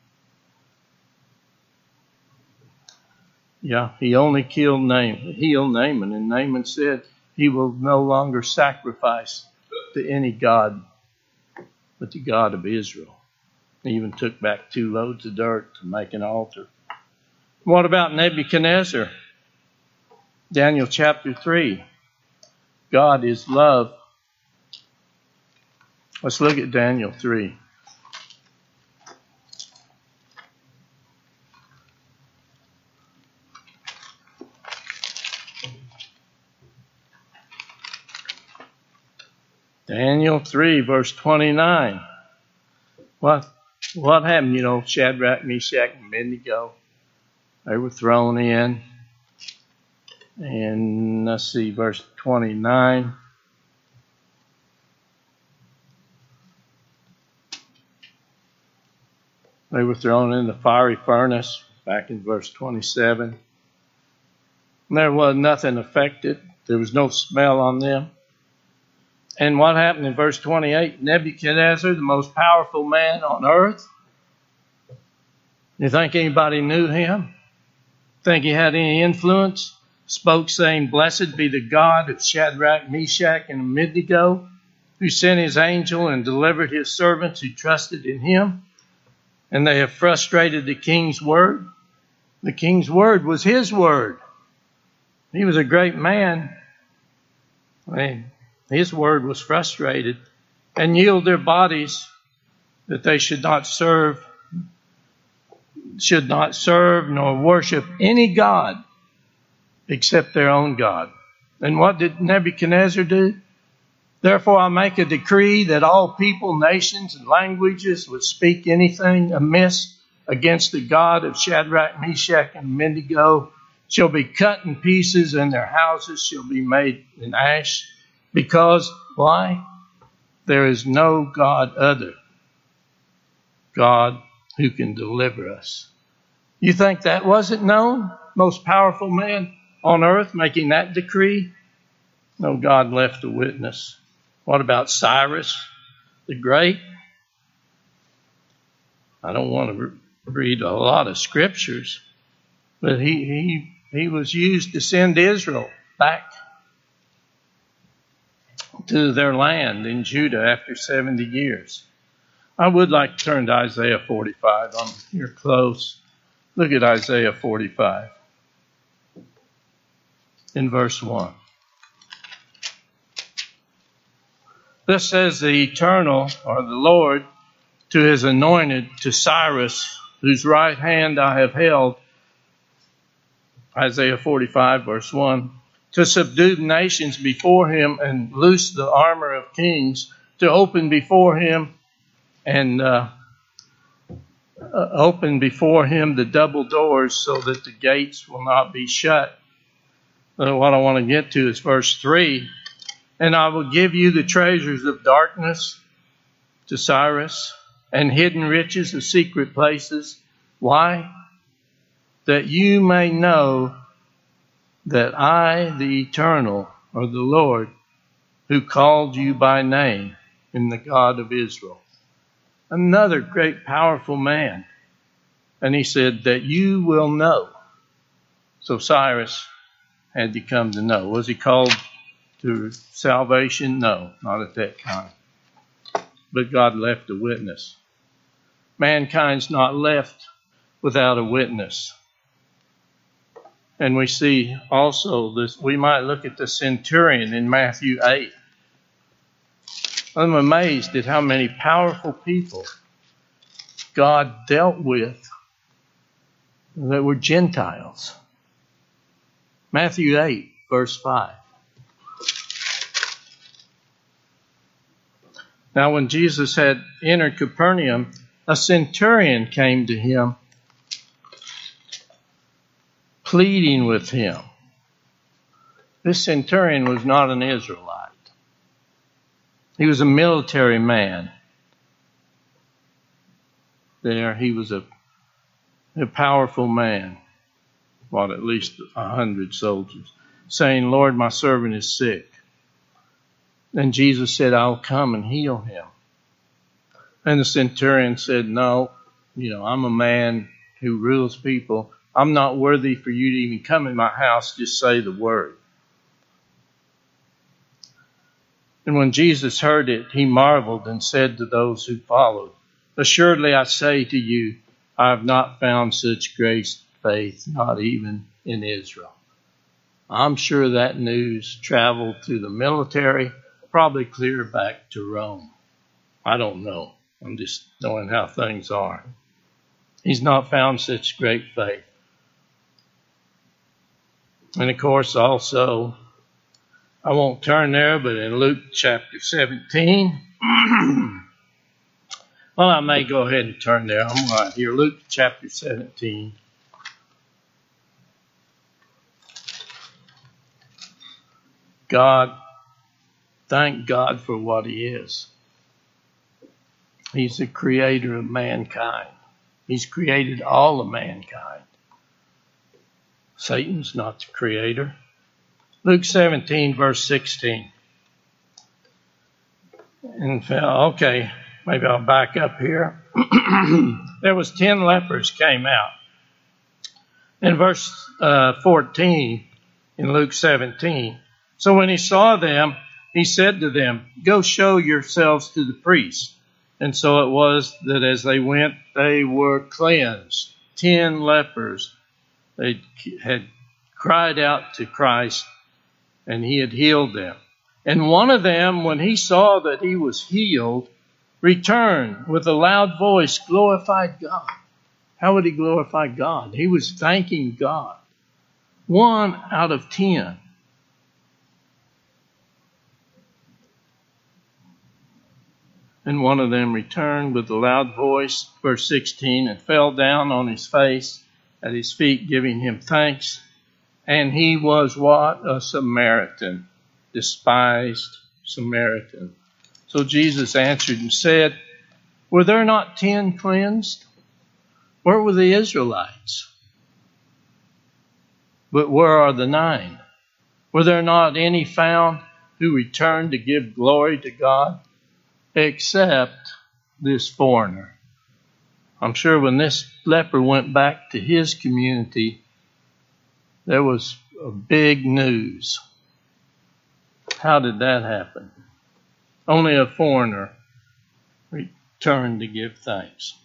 Yeah, he only killed Naaman, healed Naaman. And Naaman said he will no longer sacrifice to any God but the God of Israel. He even took back two loads of dirt to make an altar. What about Nebuchadnezzar? Daniel chapter three. God is love. Let's look at Daniel three. Daniel three, verse twenty-nine. What, what happened? You know, Shadrach, Meshach, and Abednego, they were thrown in. And let's see, verse twenty-nine. They were thrown in the fiery furnace, back in verse twenty-seven. And there was nothing affected. There was no smell on them. And what happened in verse twenty-eight? Nebuchadnezzar, the most powerful man on earth. You think anybody knew him? Think he had any influence? Spoke saying, blessed be the God of Shadrach, Meshach, and Abednego, who sent his angel and delivered his servants who trusted in him. And they have frustrated the king's word. The king's word was his word. He was a great man. I mean, his word was frustrated. And yield their bodies that they should not serve, should not serve nor worship any god except their own God. And what did Nebuchadnezzar do? Therefore I make a decree that all people, nations, and languages would speak anything amiss against the God of Shadrach, Meshach, and Abednego shall be cut in pieces, and their houses shall be made in ash. Because, why? There is no God other, God who can deliver us. You think that wasn't known? Most powerful man on earth making that decree? No, God left a witness. What about Cyrus the Great? I don't want to re- read a lot of scriptures, but he, he, he was used to send Israel back to their land in Judah after seventy years. I would like to turn to Isaiah forty-five. I'm here close. Look at Isaiah forty-five in verse one. This says the Eternal, or the Lord, to his anointed, to Cyrus, whose right hand I have held, Isaiah forty-five, verse one, to subdue nations before him and loose the armor of kings, to open before him and uh, uh, open before him the double doors so that the gates will not be shut. Uh, what I want to get to is verse three. And I will give you the treasures of darkness to Cyrus and hidden riches of secret places. Why? That you may know that I, the Eternal, or the Lord, who called you by name, am the God of Israel. Another great, powerful man. And he said that you will know. So Cyrus had to come to know. Was he called to salvation? No, not at that time. But God left a witness. Mankind's not left without a witness. And we see also this, we might look at the centurion in Matthew eight. I'm amazed at how many powerful people God dealt with that were Gentiles. Matthew eight, verse five. Now when Jesus had entered Capernaum, a centurion came to him, pleading with him. This centurion was not an Israelite. He was a military man. There, he was a, a powerful man. What, at least a hundred soldiers. Saying, Lord, my servant is sick. Then Jesus said, I'll come and heal him. And the centurion said, no, you know, I'm a man who rules people. I'm not worthy for you to even come in my house. Just say the word. And when Jesus heard it, he marveled and said to those who followed, assuredly I say to you, I have not found such great faith, not even in Israel. I'm sure that news traveled through the military, probably clear back to Rome. I don't know. I'm just knowing how things are. He's not found such great faith. And of course, also, I won't turn there, but in Luke chapter seventeen, well, I may go ahead and turn there. I'm right here. Luke chapter seventeen. God, thank God for what he is. He's the creator of mankind. He's created all of mankind. Satan's not the creator. Luke seventeen, verse sixteen. And okay, maybe I'll back up here. There was ten lepers came out. In verse uh, fourteen, in Luke seventeen, so when he saw them, he said to them, go show yourselves to the priests. And so it was that as they went, they were cleansed. Ten lepers. They had cried out to Christ, and he had healed them. And one of them, when he saw that he was healed, returned with a loud voice, glorified God. How would he glorify God? He was thanking God. One out of ten. And one of them returned with a loud voice, verse sixteen, and fell down on his face at his feet, giving him thanks. And he was what? A Samaritan, despised Samaritan. So Jesus answered and said, were there not ten cleansed? Where were the Israelites? But where are the nine? Were there not any found who returned to give glory to God? Except this foreigner. I'm sure when this leper went back to his community, there was a big news. How did that happen? Only a foreigner turn to give thanks.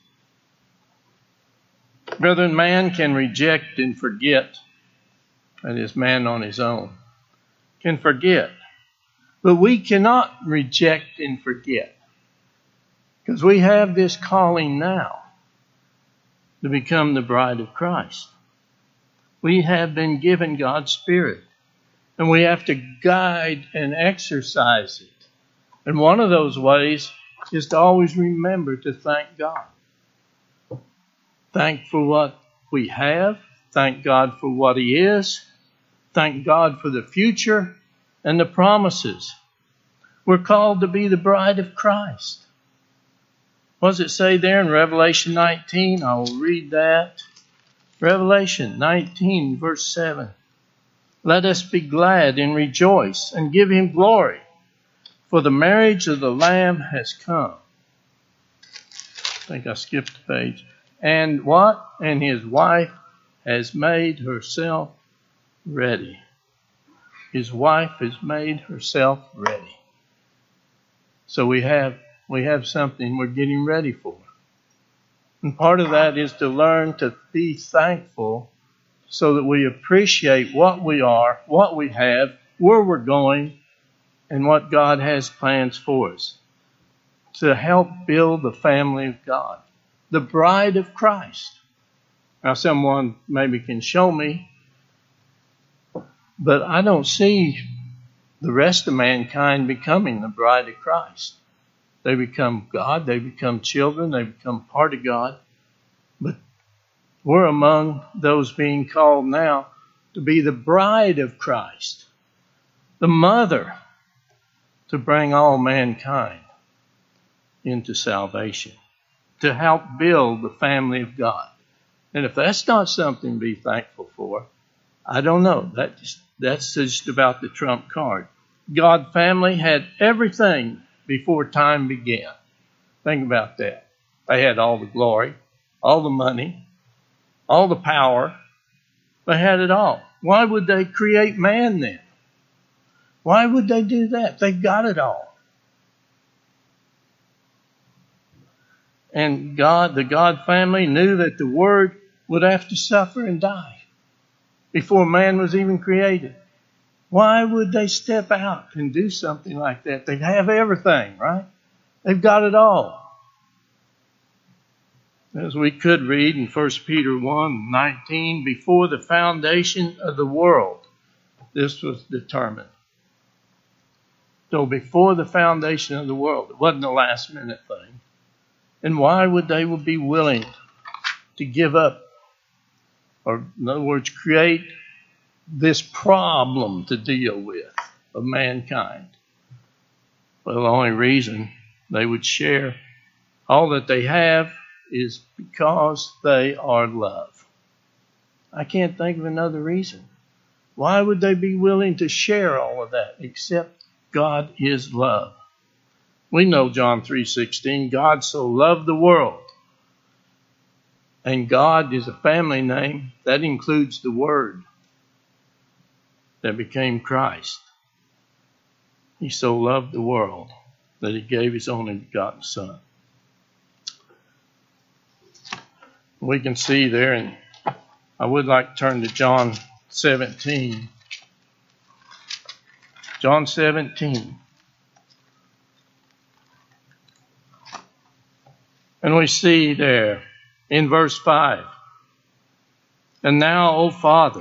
Brethren, man can reject and forget. That is, man on his own can forget. But we cannot reject and forget, because we have this calling now to become the bride of Christ. We have been given God's Spirit, and we have to guide and exercise it. And one of those ways is to always remember to thank God. Thank for what we have. Thank God for what He is. Thank God for the future and the promises. We're called to be the bride of Christ. What does it say there in Revelation nineteen? I will read that. Revelation nineteen, verse seven. Let us be glad and rejoice and give Him glory, for the marriage of the Lamb has come. I think I skipped a page. And what? And His wife has made herself ready. His wife has made herself ready. So we have we have something we're getting ready for. And part of that is to learn to be thankful so that we appreciate what we are, what we have, where we're going, and what God has plans for us. To help build the family of God, the bride of Christ. Now, someone maybe can show me, but I don't see the rest of mankind becoming the bride of Christ. They become God, they become children, they become part of God. But we're among those being called now to be the bride of Christ, the mother, to bring all mankind into salvation, to help build the family of God. And if that's not something to be thankful for, I don't know. That just, that's just about the trump card. God family had everything before time began. Think about that. They had all the glory, all the money, all the power. They had it all. Why would they create man then? Why would they do that? They got it all. And God, the God family, knew that the Word would have to suffer and die before man was even created. Why would they step out and do something like that? They have everything, right? They've got it all. As we could read in First Peter one nineteen, before the foundation of the world, this was determined. So before the foundation of the world, it wasn't a last minute thing. And why would they be willing to give up, or in other words, create this problem to deal with of mankind? Well, the only reason they would share all that they have is because they are love. I can't think of another reason. Why would they be willing to share all of that except God is love? We know John three sixteen, God so loved the world. And God is a family name. That includes the Word that became Christ. He so loved the world that He gave His only begotten Son. We can see there, and I would like to turn to John seventeen. John seventeen. And we see there in verse five, and now, O Father,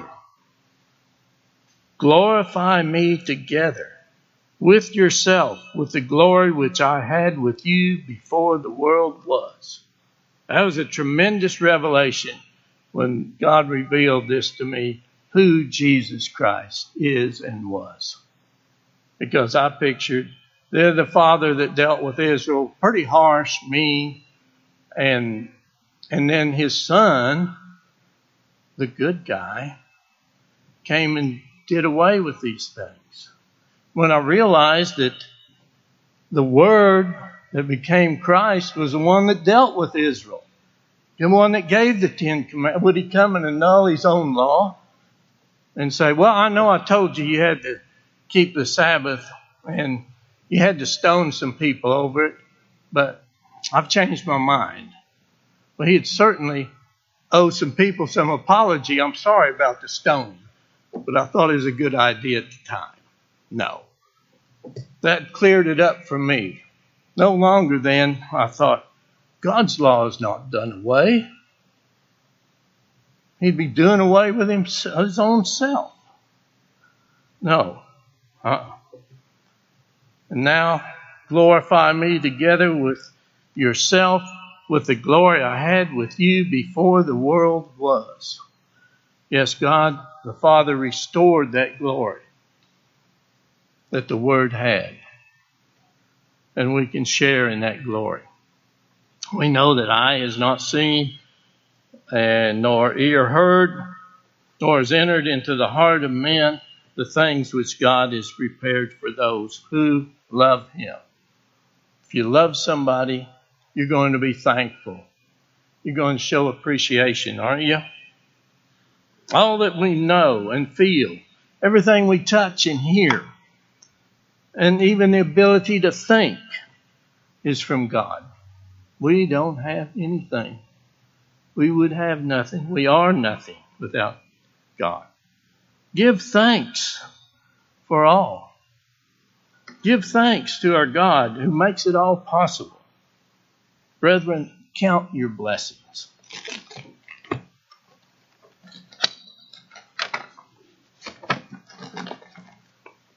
glorify me together with yourself, with the glory which I had with you before the world was. That was a tremendous revelation when God revealed this to me, who Jesus Christ is and was. Because I pictured they're the father that dealt with Israel, pretty harsh, mean, and and then his son, the good guy, came and did away with these things. When I realized that the Word that became Christ was the one that dealt with Israel, the one that gave the Ten Commandments, would He come and annul His own law and say, well, I know I told you you had to keep the Sabbath and you had to stone some people over it, but I've changed my mind. Well, he'd certainly owe some people some apology. I'm sorry about the stone, but I thought it was a good idea at the time. No. That cleared it up for me. No longer then, I thought, God's law is not done away. He'd be doing away with his own self. No. Uh-uh. And now, glorify me together with yourself, with the glory I had with you before the world was. Yes, God, the Father restored that glory that the Word had. And we can share in that glory. We know that eye has not seen, and nor ear heard, nor has entered into the heart of men the things which God has prepared for those who love Him. If you love somebody, you're going to be thankful. You're going to show appreciation, aren't you? All that we know and feel, everything we touch and hear, and even the ability to think is from God. We don't have anything. We would have nothing. We are nothing without God. Give thanks for all. Give thanks to our God who makes it all possible. Brethren, count your blessings.